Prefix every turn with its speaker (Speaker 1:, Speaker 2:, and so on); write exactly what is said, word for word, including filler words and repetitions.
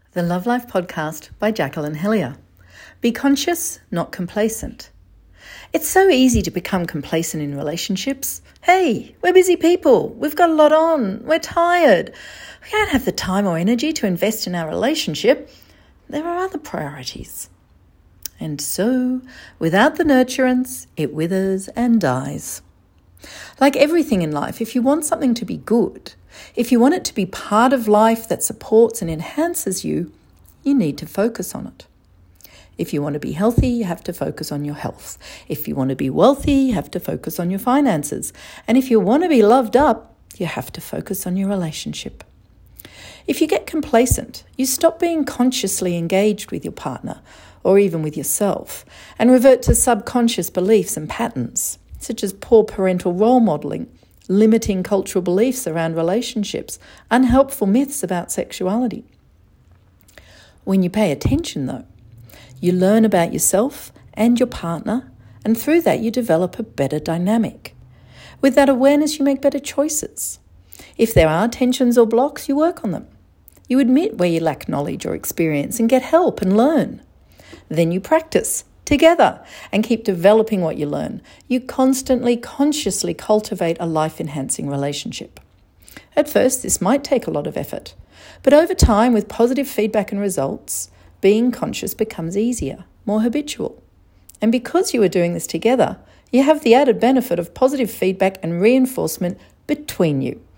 Speaker 1: The Love Life Podcast by Jacqueline Hellier. Be conscious, not complacent. It's so easy to become complacent in relationships. Hey, we're busy people. We've got a lot on. We're tired. We don't have the time or energy to invest in our relationship. There are other priorities. And so, without the nurturance, it withers and dies. Like everything in life, if you want something to be good, if you want it to be part of life that supports and enhances you, you need to focus on it. If you want to be healthy, you have to focus on your health. If you want to be wealthy, you have to focus on your finances. And if you want to be loved up, you have to focus on your relationship. If you get complacent, you stop being consciously engaged with your partner or even with yourself and revert to subconscious beliefs and patterns, such as poor parental role modelling, limiting cultural beliefs around relationships, unhelpful myths about sexuality. When you pay attention, though, you learn about yourself and your partner, and through that you develop a better dynamic. With that awareness, you make better choices. If there are tensions or blocks, you work on them. You admit where you lack knowledge or experience and get help and learn. Then you practice together and keep developing what you learn. You constantly, consciously cultivate a life-enhancing relationship. At first, this might take a lot of effort, but over time, with positive feedback and results, being conscious becomes easier, more habitual. And because you are doing this together, you have the added benefit of positive feedback and reinforcement between you.